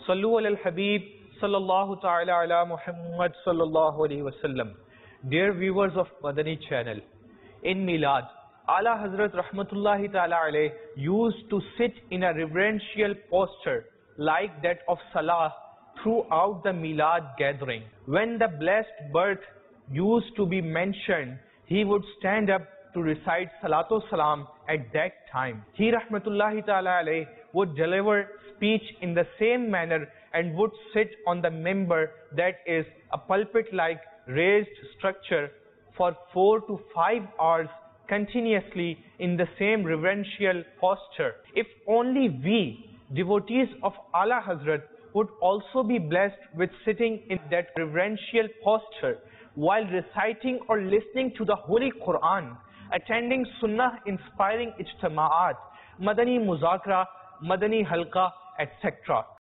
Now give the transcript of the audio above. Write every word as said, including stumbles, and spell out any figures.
Sallu ala al-Habib sallallahu ta'ala ala Muhammad sallallahu alayhi wa sallam. Dear viewers of Madani channel, in Milad, Ala Hazrat Rahmatullahi ta'ala alayh used to sit in a reverential posture like that of Salah throughout the Milad gathering. When the blessed birth used to be mentioned, he would stand up to recite Salatu Salam at that time. He Rahmatullahi ta'ala alayh would deliver speech in the same manner and would sit on the member, that is a pulpit-like raised structure, for four to five hours continuously in the same reverential posture. If only we, devotees of Ala Hazrat, would also be blessed with sitting in that reverential posture while reciting or listening to the Holy Quran, attending Sunnah inspiring ijtima'at, Madani Muzakra, Madani Halqa, et cetera.